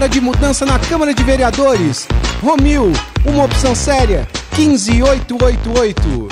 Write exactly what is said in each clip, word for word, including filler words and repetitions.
hora de mudança na Câmara de Vereadores. Romil, uma opção séria, quinze mil oitocentos e oitenta e oito.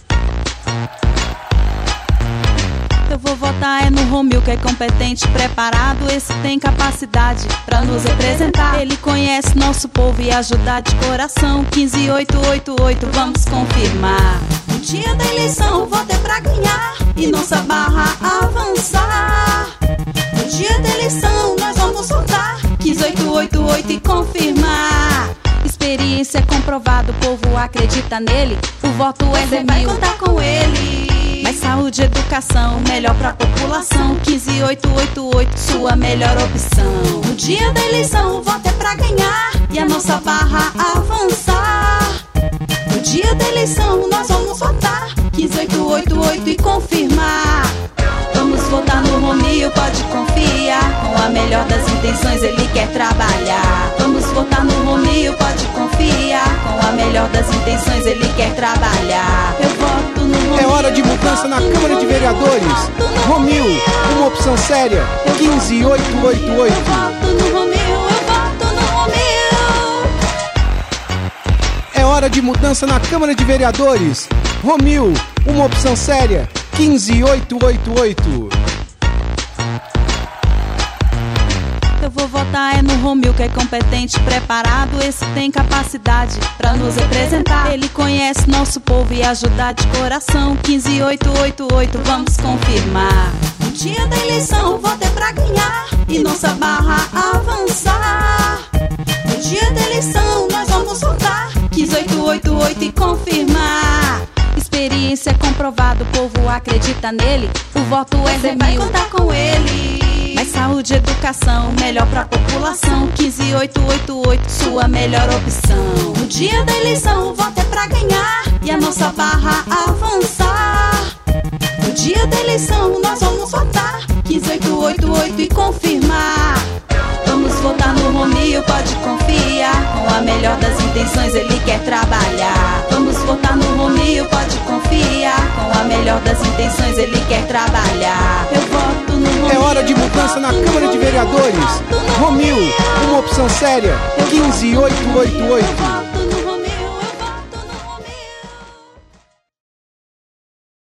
Eu vou votar é no Romil, que é competente, preparado, esse tem capacidade pra nos representar. Ele conhece nosso povo e ajudar de coração. quinze mil oitocentos e oitenta e oito, vamos confirmar. No dia da eleição o voto é pra ganhar e nossa barra avançar. No dia da eleição nós vamos votar quinze mil oitocentos e oitenta e oito e confirmar. Experiência é comprovada, o povo acredita nele, o voto é Romil, vai contar com ele. Mais saúde e educação, melhor pra população. quinze mil oitocentos e oitenta e oito, sua melhor opção. No dia da eleição o voto é pra ganhar e a nossa barra avançar. No dia da eleição nós vamos votar quinze mil oitocentos e oitenta e oito e confirmar. Vamos votar no Romil, pode confiar, com a melhor das intenções ele quer trabalhar. Vamos votar no Romil, pode confiar, com a melhor das intenções ele quer trabalhar. Eu voto no Romil. É hora de mudança na Câmara de Vereadores. Romil, uma opção séria, quinze mil oitocentos e oitenta e oito. Eu voto no Romil, eu voto no Romil. É hora de mudança na Câmara de Vereadores. Romil, uma opção séria, quinze mil oitocentos e oitenta e oito. Eu vou votar é no Romil, que é competente, preparado, esse tem capacidade pra nos representar. Ele conhece nosso povo e ajudar de coração. quinze mil oitocentos e oitenta e oito, vamos confirmar. No dia da eleição o voto é pra ganhar e nossa barra avançar. No dia da eleição nós vamos votar quinze mil oitocentos e oitenta e oito e confirmar. Experiência é comprovada, o povo acredita nele, o voto é Romil, vai contar com ele. Mais saúde e educação, melhor pra população. quinze mil oitocentos e oitenta e oito, sua melhor opção. No dia da eleição o voto é pra ganhar e a nossa barra avançar. No dia da eleição nós vamos votar quinze mil oitocentos e oitenta e oito e confirmar. Vamos votar no Romil, pode confiar, com a melhor das intenções ele quer trabalhar. Vamos votar no Romil, pode confiar, com a melhor das intenções ele quer trabalhar. Eu voto no Romil. É hora de mudança na Câmara de Vereadores. Romil, uma opção séria, quinze mil oitocentos e oitenta e oito.